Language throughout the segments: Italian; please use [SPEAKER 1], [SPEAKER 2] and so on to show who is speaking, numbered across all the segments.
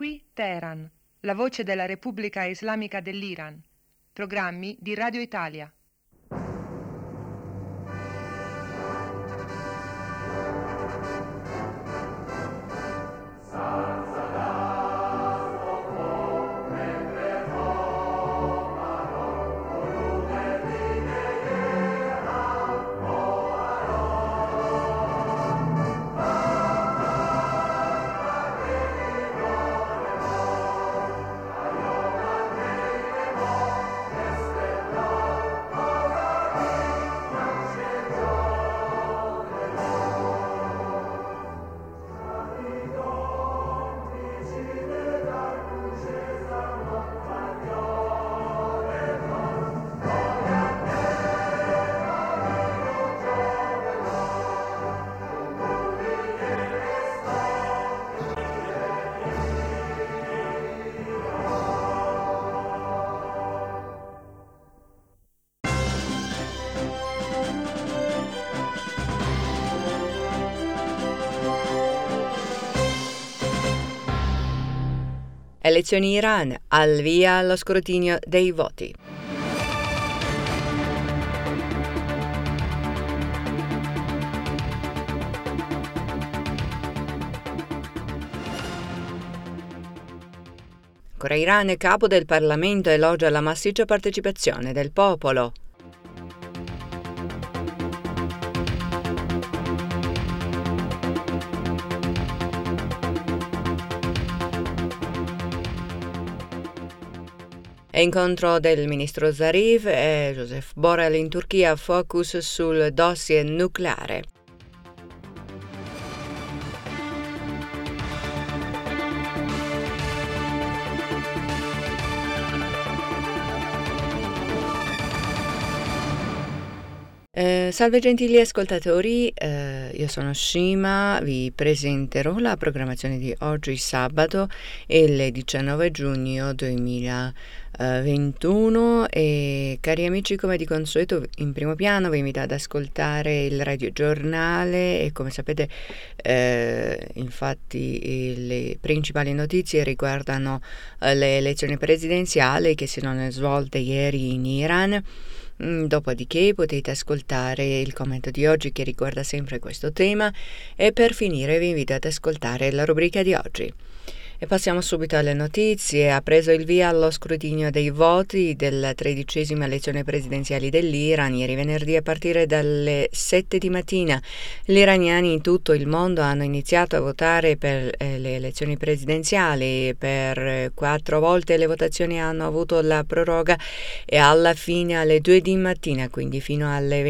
[SPEAKER 1] Qui Teheran, la voce della Repubblica Islamica dell'Iran. Programmi di Radio Italia.
[SPEAKER 2] Elezioni Iran, al via allo scrutinio dei voti. Ancora Iran, capo del Parlamento elogia la massiccia partecipazione del popolo. Incontro del ministro Zarif e Joseph Borrell in Turchia, focus sul dossier nucleare. Salve gentili ascoltatori, io sono Shima, vi presenterò la programmazione di oggi sabato, il 19 giugno 2021 e cari amici, come di consueto in primo piano vi invito ad ascoltare il radiogiornale e come sapete infatti le principali notizie riguardano le elezioni presidenziali che si sono svolte ieri in Iran. Dopodiché potete ascoltare il commento di oggi che riguarda sempre questo tema e per finire vi invito ad ascoltare la rubrica di oggi. E passiamo subito alle notizie. Ha preso il via allo scrutinio dei voti della 13ª elezione presidenziale dell'Iran ieri venerdì a partire dalle 7 di mattina. Gli iraniani in tutto il mondo hanno iniziato a votare per le elezioni presidenziali. Per 4 volte le votazioni hanno avuto la proroga e alla fine alle 2 di mattina, quindi fino alle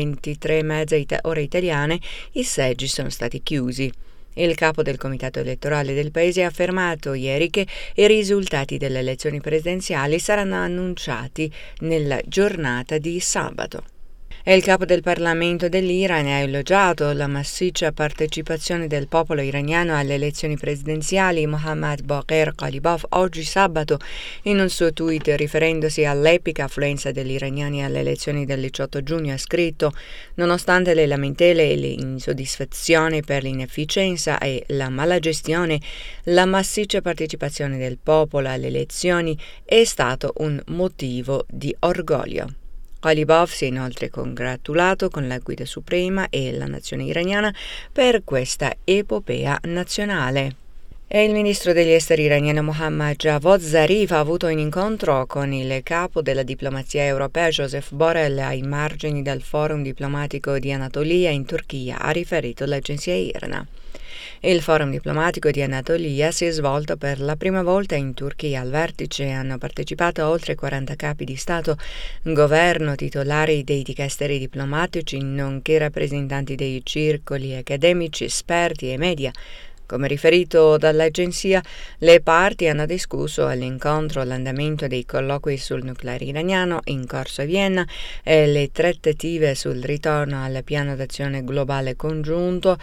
[SPEAKER 2] 23:30 ore italiane, i seggi sono stati chiusi. Il capo del comitato elettorale del paese ha affermato ieri che i risultati delle elezioni presidenziali saranno annunciati nella giornata di sabato. E il capo del Parlamento dell'Iran ha elogiato la massiccia partecipazione del popolo iraniano alle elezioni presidenziali. Mohammad Bagher Ghalibaf oggi sabato in un suo tweet riferendosi all'epica affluenza degli iraniani alle elezioni del 18 giugno ha scritto: nonostante le lamentele e l'insoddisfazione per l'inefficienza e la mala gestione, la massiccia partecipazione del popolo alle elezioni è stato un motivo di orgoglio. Ghalibaf si è inoltre congratulato con la Guida Suprema e la nazione iraniana per questa epopea nazionale. E il ministro degli esteri iraniano Mohammad Javad Zarif ha avuto un incontro con il capo della diplomazia europea Joseph Borrell ai margini del forum diplomatico di Anatolia in Turchia, ha riferito l'agenzia IRNA. Il forum diplomatico di Anatolia si è svolto per la prima volta in Turchia. Al vertice hanno partecipato oltre 40 capi di Stato, governo, titolari dei dicasteri diplomatici, nonché rappresentanti dei circoli accademici, esperti e media. Come riferito dall'agenzia, le parti hanno discusso all'incontro l'andamento dei colloqui sul nucleare iraniano in corso a Vienna e le trattative sul ritorno al piano d'azione globale congiunto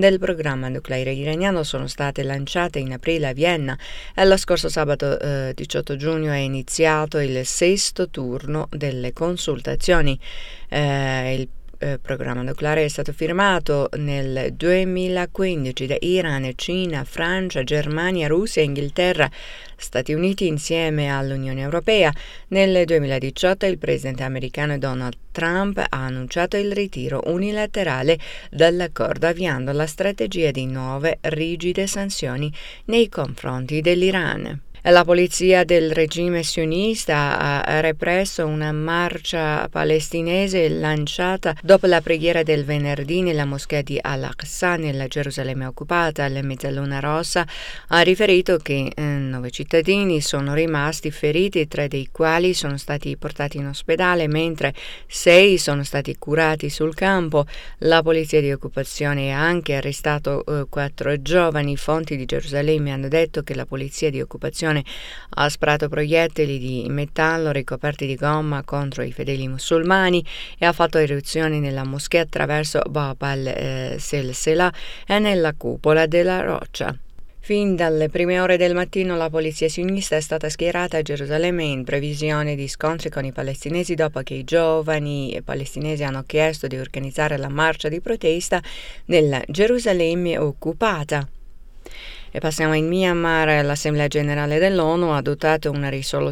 [SPEAKER 2] del programma nucleare iraniano sono state lanciate in aprile a Vienna e lo scorso sabato 18 giugno è iniziato il 6° turno delle consultazioni. Il programma nucleare è stato firmato nel 2015 da Iran, Cina, Francia, Germania, Russia, Inghilterra, Stati Uniti insieme all'Unione Europea. Nel 2018 il presidente americano Donald Trump ha annunciato il ritiro unilaterale dall'accordo, avviando la strategia di nuove rigide sanzioni nei confronti dell'Iran. La polizia del regime sionista ha represso una marcia palestinese lanciata dopo la preghiera del venerdì nella moschea di Al-Aqsa nella Gerusalemme occupata. La Mezzaluna Rossa ha riferito che 9 cittadini sono rimasti feriti, 3 dei quali sono stati portati in ospedale, mentre 6 sono stati curati sul campo. La polizia di occupazione ha anche arrestato 4 giovani. Fonti di Gerusalemme hanno detto che la polizia di occupazione ha sparato proiettili di metallo ricoperti di gomma contro i fedeli musulmani e ha fatto eruzioni nella moschea attraverso Bab al-Silsila e nella cupola della roccia. Fin dalle prime ore del mattino la polizia sionista è stata schierata a Gerusalemme in previsione di scontri con i palestinesi dopo che i giovani palestinesi hanno chiesto di organizzare la marcia di protesta nella Gerusalemme occupata. E passiamo in Myanmar. L'Assemblea Generale dell'ONU ha adottato una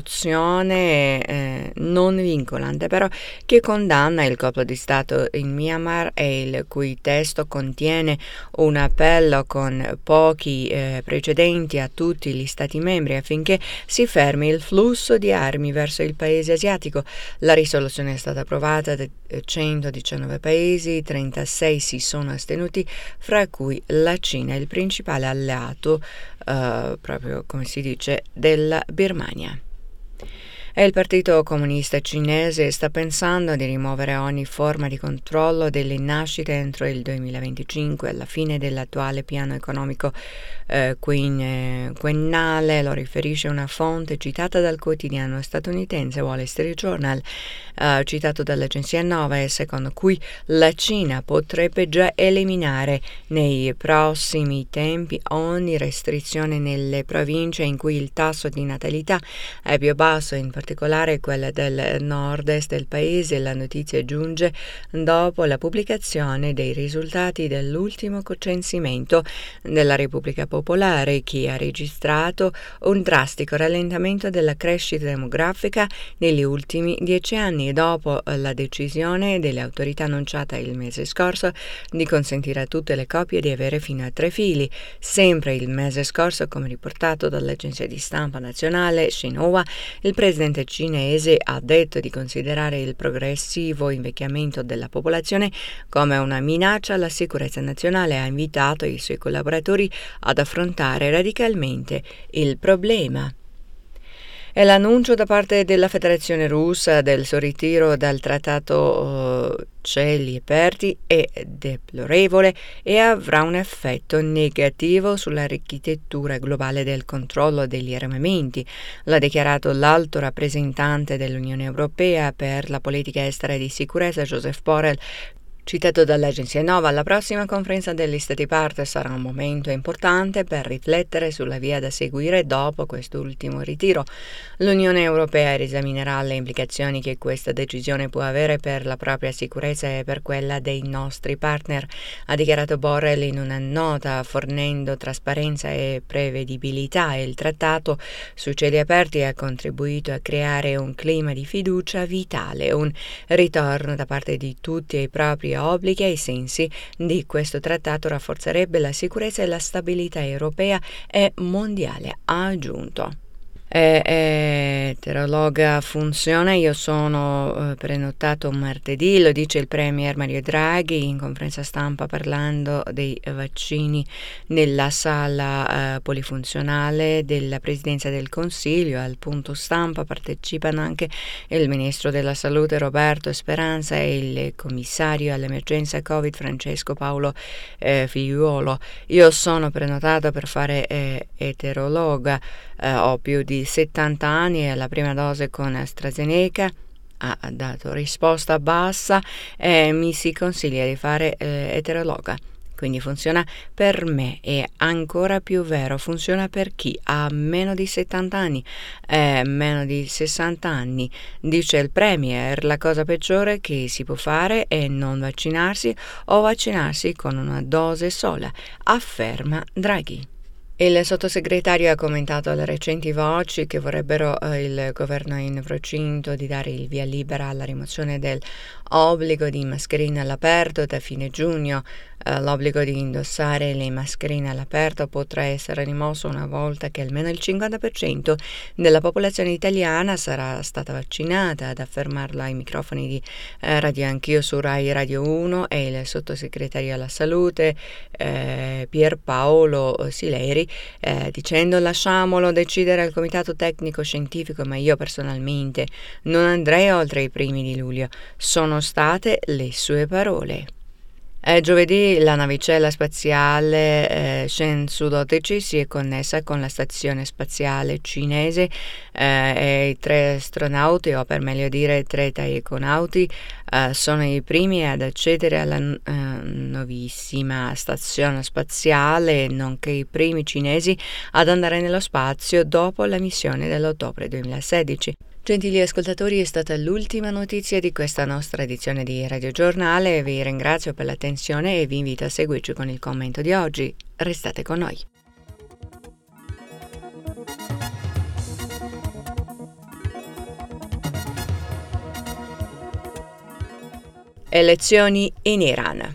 [SPEAKER 2] risoluzione non vincolante, però, che condanna il colpo di Stato in Myanmar e il cui testo contiene un appello con pochi precedenti a tutti gli Stati membri affinché si fermi il flusso di armi verso il paese asiatico. La risoluzione è stata approvata da 119 paesi, 36 si sono astenuti, fra cui la Cina, il principale alleato proprio come si dice della Birmania. E il Partito Comunista Cinese sta pensando di rimuovere ogni forma di controllo delle nascite entro il 2025, alla fine dell'attuale piano economico quinquennale, lo riferisce una fonte citata dal quotidiano statunitense Wall Street Journal, citato dall'agenzia Nova, secondo cui la Cina potrebbe già eliminare nei prossimi tempi ogni restrizione nelle province in cui il tasso di natalità è più basso, in particolare quella del nord-est del paese. La notizia giunge dopo la pubblicazione dei risultati dell'ultimo censimento della Repubblica Popolare, che ha registrato un drastico rallentamento della crescita demografica negli ultimi 10 anni, dopo la decisione delle autorità annunciata il mese scorso di consentire a tutte le coppie di avere fino a 3 figli. Sempre il mese scorso, come riportato dall'agenzia di stampa nazionale Xinhua, il presidente cinese ha detto di considerare il progressivo invecchiamento della popolazione come una minaccia alla sicurezza nazionale e ha invitato i suoi collaboratori ad affrontare radicalmente il problema. E l'annuncio da parte della Federazione Russa del suo ritiro dal trattato cieli aperti è deplorevole e avrà un effetto negativo sull'architettura globale del controllo degli armamenti, l'ha dichiarato l'alto rappresentante dell'Unione Europea per la politica estera e di sicurezza Joseph Borrell, citato dall'agenzia Nova. La prossima conferenza degli Stati parte sarà un momento importante per riflettere sulla via da seguire dopo quest'ultimo ritiro. L'Unione Europea esaminerà le implicazioni che questa decisione può avere per la propria sicurezza e per quella dei nostri partner, ha dichiarato Borrell in una nota, fornendo trasparenza e prevedibilità. Il trattato sui cieli aperti ha contribuito a creare un clima di fiducia vitale, un ritorno da parte di tutti ai propri obblighi ai sensi di questo trattato rafforzerebbe la sicurezza e la stabilità europea e mondiale, ha aggiunto. Eterologa funziona, io sono prenotato martedì, lo dice il premier Mario Draghi in conferenza stampa parlando dei vaccini nella sala polifunzionale della Presidenza del Consiglio. Al punto stampa partecipano anche il ministro della Salute Roberto Speranza e il commissario all'emergenza Covid Francesco Paolo Figliuolo. Io sono prenotato per fare eterologa, ho più di 70 anni e la prima dose con AstraZeneca ha dato risposta bassa e mi si consiglia di fare eterologa. Quindi funziona per me e ancora più vero, funziona per chi ha meno di 70 anni e meno di 60 anni. Dice il Premier, la cosa peggiore che si può fare è non vaccinarsi o vaccinarsi con una dose sola, afferma Draghi. Il sottosegretario ha commentato le recenti voci che vorrebbero il governo in procinto di dare il via libera alla rimozione dell'obbligo di mascherine all'aperto da fine giugno. L'obbligo di indossare le mascherine all'aperto potrà essere rimosso una volta che almeno il 50% della popolazione italiana sarà stata vaccinata, ad affermarlo ai microfoni di Radio Anch'io su Rai Radio 1 e il sottosegretario alla salute Pierpaolo Sileri dicendo lasciamolo decidere al comitato tecnico scientifico, ma io personalmente non andrei oltre i primi di luglio. Sono state le sue parole. Giovedì la navicella spaziale Shenzhou-12 si è connessa con la stazione spaziale cinese e i 3 astronauti, o per meglio dire 3 taikonauti, sono i primi ad accedere alla nuovissima stazione spaziale, nonché i primi cinesi ad andare nello spazio dopo la missione dell'ottobre 2016. Gentili ascoltatori, è stata l'ultima notizia di questa nostra edizione di Radio Giornale. Vi ringrazio per l'attenzione e vi invito a seguirci con il commento di oggi. Restate con noi. Elezioni in Iran.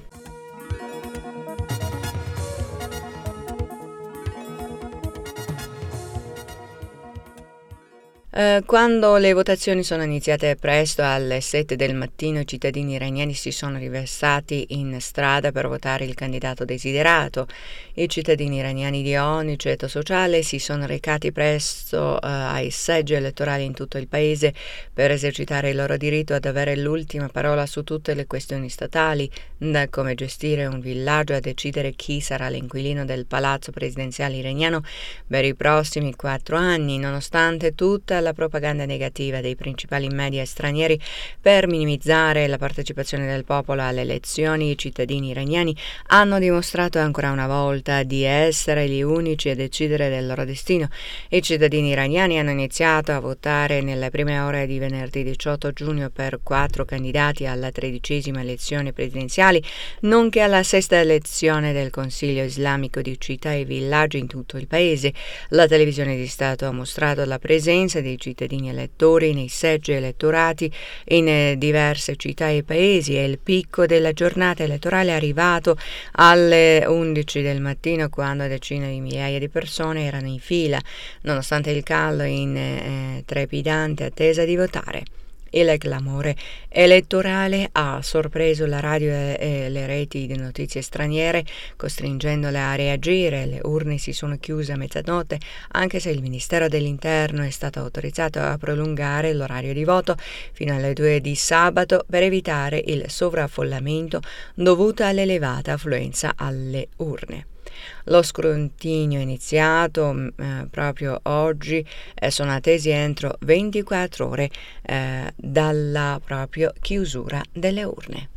[SPEAKER 2] Quando le votazioni sono iniziate presto alle 7 del mattino, i cittadini iraniani si sono riversati in strada per votare il candidato desiderato. I cittadini iraniani di ogni ceto sociale si sono recati presto ai seggi elettorali in tutto il paese per esercitare il loro diritto ad avere l'ultima parola su tutte le questioni statali, da come gestire un villaggio a decidere chi sarà l'inquilino del palazzo presidenziale iraniano per i prossimi 4 anni, nonostante tutta la propaganda negativa dei principali media stranieri per minimizzare la partecipazione del popolo alle elezioni. I cittadini iraniani hanno dimostrato ancora una volta di essere gli unici a decidere del loro destino. I cittadini iraniani hanno iniziato a votare nelle prime ore di venerdì 18 giugno per 4 candidati alla 13ª elezione presidenziali, nonché alla 6ª elezione del Consiglio islamico di città e villaggi in tutto il paese. La televisione di Stato ha mostrato la presenza dei cittadini elettori nei seggi elettorati in diverse città e paesi e il picco della giornata elettorale è arrivato alle 11 del mattino, quando decine di migliaia di persone erano in fila, nonostante il caldo, in trepidante attesa di votare. Il clamore elettorale ha sorpreso la radio e le reti di notizie straniere, costringendole a reagire. Le urne si sono chiuse a mezzanotte, anche se il Ministero dell'Interno è stato autorizzato a prolungare l'orario di voto fino alle 2 di sabato per evitare il sovraffollamento dovuto all'elevata affluenza alle urne. Lo scrutinio è iniziato proprio oggi, sono attesi entro 24 ore dalla propria chiusura delle urne.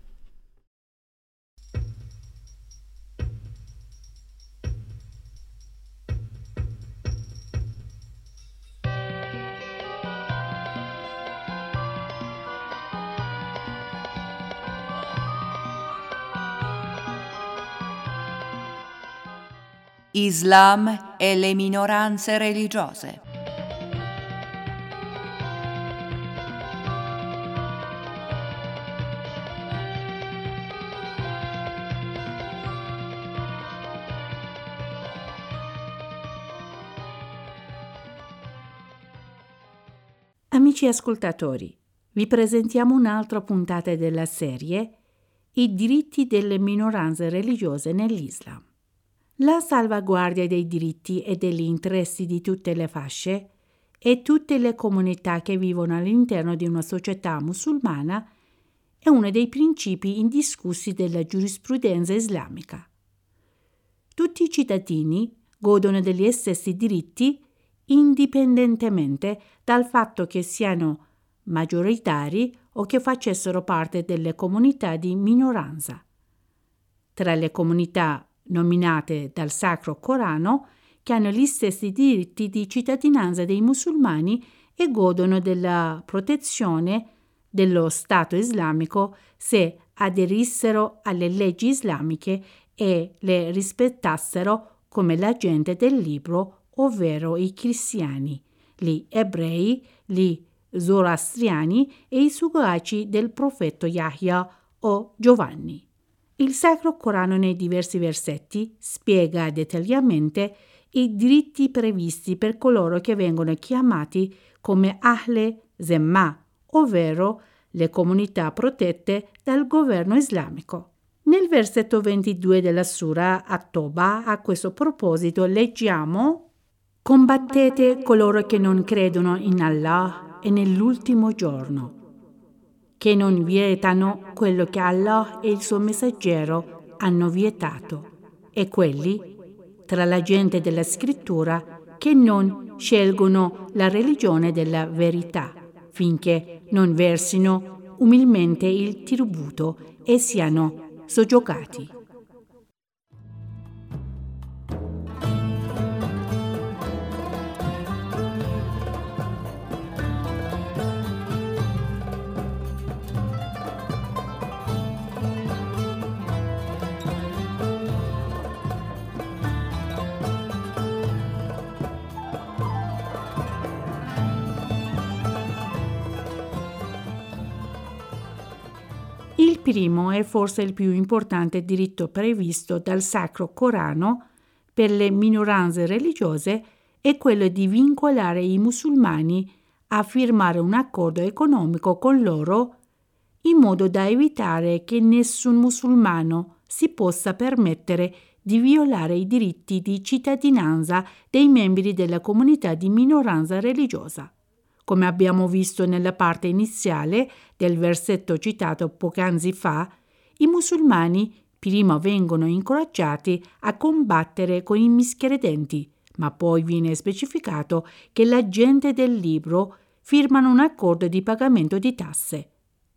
[SPEAKER 3] Islam e le minoranze religiose.
[SPEAKER 4] Amici ascoltatori, vi presentiamo un'altra puntata della serie I diritti delle minoranze religiose nell'Islam. La salvaguardia dei diritti e degli interessi di tutte le fasce e tutte le comunità che vivono all'interno di una società musulmana è uno dei principi indiscussi della giurisprudenza islamica. Tutti i cittadini godono degli stessi diritti indipendentemente dal fatto che siano maggioritari o che facessero parte delle comunità di minoranza. tra le comunità nominate dal Sacro Corano, che hanno gli stessi diritti di cittadinanza dei musulmani e godono della protezione dello Stato islamico se aderissero alle leggi islamiche e le rispettassero come la gente del libro, ovvero i cristiani, gli ebrei, gli zoroastriani e i seguaci del profeta Yahya o Giovanni. Il Sacro Corano nei diversi versetti spiega dettagliatamente i diritti previsti per coloro che vengono chiamati come Ahle Zemma, ovvero le comunità protette dal governo islamico. Nel versetto 22 della Sura At-Toba, a questo proposito, leggiamo: «Combattete coloro che non credono in Allah e nell'ultimo giorno, che non vietano quello che Allah e il suo messaggero hanno vietato, e quelli tra la gente della scrittura che non scelgono la religione della verità, finché non versino umilmente il tributo e siano soggiogati». Il primo è forse il più importante diritto previsto dal Sacro Corano per le minoranze religiose è quello di vincolare i musulmani a firmare un accordo economico con loro in modo da evitare che nessun musulmano si possa permettere di violare i diritti di cittadinanza dei membri della comunità di minoranza religiosa. Come abbiamo visto nella parte iniziale del versetto citato poc'anzi fa, i musulmani prima vengono incoraggiati a combattere con i miscredenti, ma poi viene specificato che la gente del libro firmano un accordo di pagamento di tasse.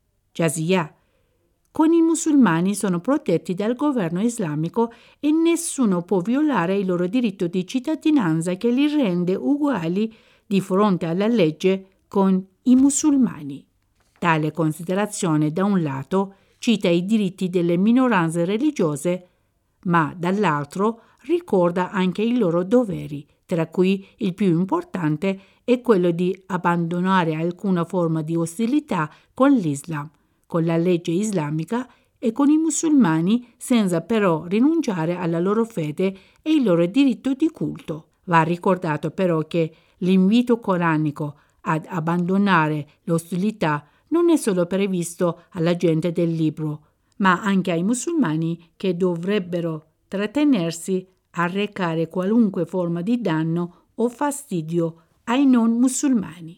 [SPEAKER 4] Jazia. Con i musulmani sono protetti dal governo islamico e nessuno può violare il loro diritto di cittadinanza che li rende uguali di fronte alla legge con i musulmani. Tale considerazione, da un lato, cita i diritti delle minoranze religiose, ma dall'altro ricorda anche i loro doveri, tra cui il più importante è quello di abbandonare alcuna forma di ostilità con l'Islam, con la legge islamica e con i musulmani, senza però rinunciare alla loro fede e il loro diritto di culto. Va ricordato però che l'invito coranico ad abbandonare l'ostilità non è solo previsto alla gente del libro, ma anche ai musulmani che dovrebbero trattenersi a recare qualunque forma di danno o fastidio ai non musulmani.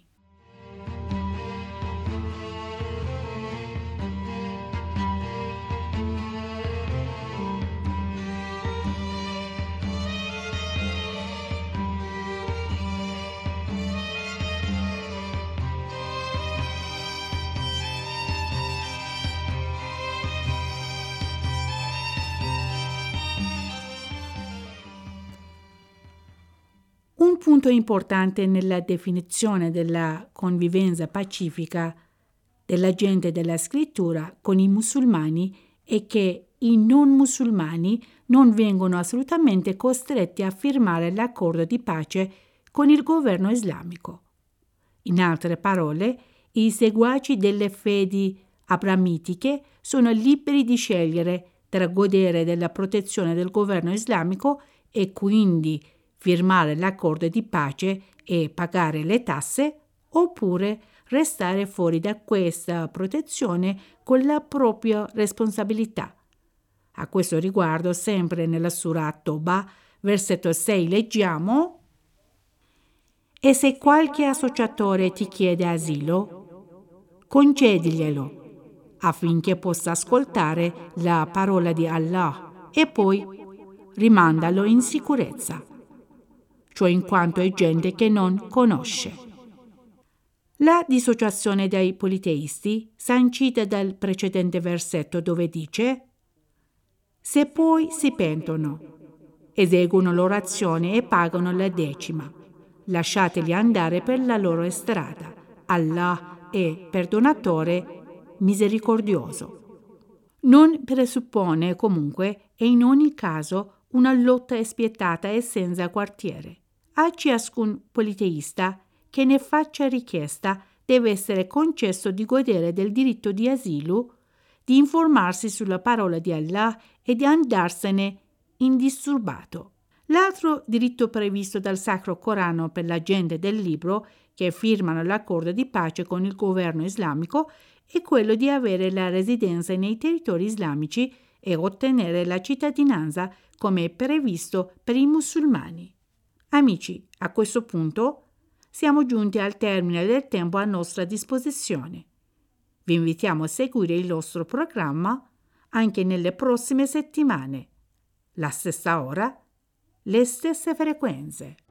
[SPEAKER 4] Un punto importante nella definizione della convivenza pacifica della gente della scrittura con i musulmani è che i non musulmani non vengono assolutamente costretti a firmare l'accordo di pace con il governo islamico. In altre parole, i seguaci delle fedi abramitiche sono liberi di scegliere tra godere della protezione del governo islamico e quindi firmare l'accordo di pace e pagare le tasse, oppure restare fuori da questa protezione con la propria responsabilità. A questo riguardo, sempre nella Sura At-Toba, versetto 6, leggiamo: «E se qualche associatore ti chiede asilo, concediglielo, affinché possa ascoltare la parola di Allah e poi rimandalo in sicurezza, cioè in quanto è gente che non conosce». La dissociazione dai politeisti, sancita dal precedente versetto dove dice: Se poi si pentono, eseguono l'orazione e pagano la decima, lasciateli andare per la loro strada. Allah è perdonatore, misericordioso. Non presuppone comunque e in ogni caso una lotta spietata e senza quartiere. A ciascun politeista che ne faccia richiesta deve essere concesso di godere del diritto di asilo, di informarsi sulla parola di Allah e di andarsene indisturbato. L'altro diritto previsto dal Sacro Corano per la gente del libro che firmano l'accordo di pace con il governo islamico è quello di avere la residenza nei territori islamici e ottenere la cittadinanza come è previsto per i musulmani. Amici, a questo punto siamo giunti al termine del tempo a nostra disposizione. Vi invitiamo a seguire il nostro programma anche nelle prossime settimane. La stessa ora, le stesse frequenze.